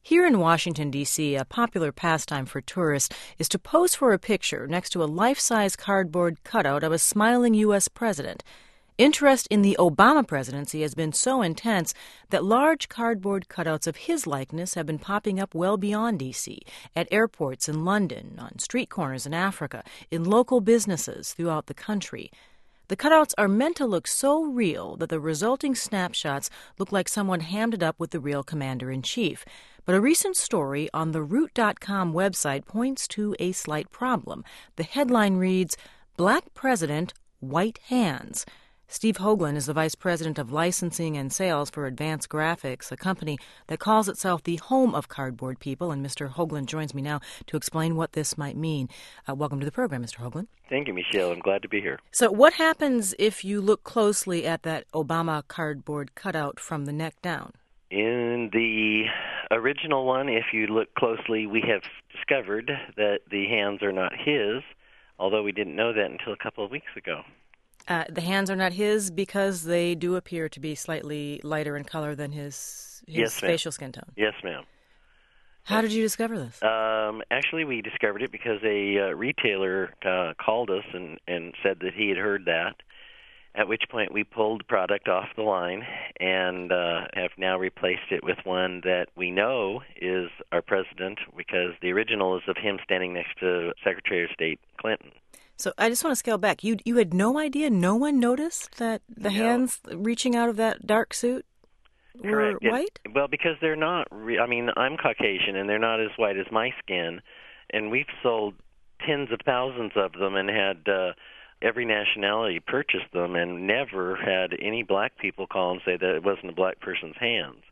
Here in Washington, D.C., a popular pastime for tourists is to pose for a picture next to a life-size cardboard cutout of a smiling U.S. president. Interest in the Obama presidency has been so intense that large cardboard cutouts of his likeness have been popping up well beyond D.C., at airports in London, on street corners in Africa, in local businesses throughout the country. The cutouts are meant to look so real that the resulting snapshots look like someone hammed it up with the real commander-in-chief. But a recent story on the Root.com website points to a slight problem. The headline reads, "Black President, White Hands." Steve Hoagland is the Vice President of Licensing and Sales for Advanced Graphics, a company that calls itself the home of cardboard people. And Mr. Hoagland joins me now to explain what this might mean. Welcome to the program, Mr. Hoagland. Thank you, Michelle. I'm glad to be here. So what happens if you look closely at that Obama cardboard cutout from the neck down? In the original one, if you look closely, we have discovered that the hands are not his, although we didn't know that until a couple of weeks ago. The hands are not his because they do appear to be slightly lighter in color than his Yes, facial skin tone. Yes, ma'am. How did you discover this? Actually, we discovered it because a retailer called us and said that he had heard that, at which point we pulled the product off the line and have now replaced it with one that we know is our president because the original is of him standing next to Secretary of State Clinton. So I just want to scale back. You had no idea? No one noticed that the hands reaching out of that dark suit were white? Well, because they're not I'm Caucasian, and they're not as white as my skin. And we've sold tens of thousands of them and had every nationality purchase them and never had any black people call and say that it wasn't a black person's hands.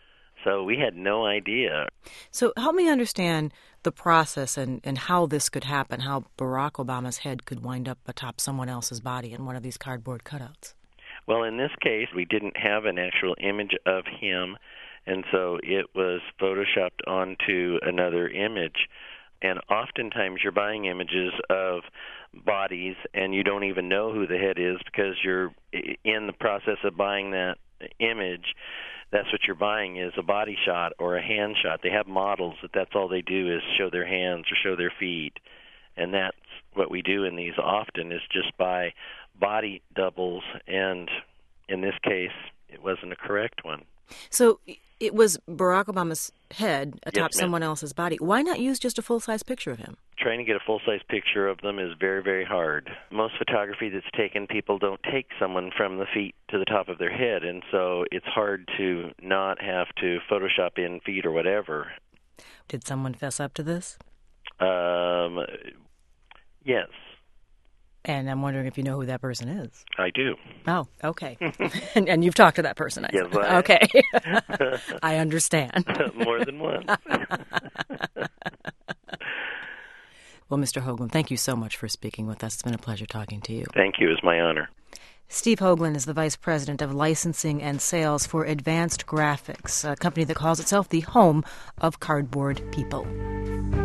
So we had no idea. So help me understand the process and how this could happen, how Barack Obama's head could wind up atop someone else's body in one of these cardboard cutouts. Well, in this case, we didn't have an actual image of him, and so it was photoshopped onto another image. And oftentimes you're buying images of bodies, and you don't even know who the head is because you're in the process of buying that image. That's what you're buying is a body shot or a hand shot. They have models that's all they do is show their hands or show their feet. And that's what we do in these often is just buy body doubles. And in this case, it wasn't a correct one. So it was Barack Obama's head atop Yes, someone else's body. Why not use just a full-size picture of him? Trying to get a full-size picture of them is very, very hard. Most photography that's taken, people don't take someone from the feet to the top of their head, and so it's hard to not have to Photoshop in feet or whatever. Did someone fess up to this? Yes. And I'm wondering if you know who that person is. I do. Oh, okay. and you've talked to that person, I Yes, see. I Okay. I understand. More than one. Well, Mr. Hoagland, thank you so much for speaking with us. It's been a pleasure talking to you. Thank you. It's my honor. Steve Hoagland is the Vice President of Licensing and Sales for Advanced Graphics, a company that calls itself the home of cardboard people.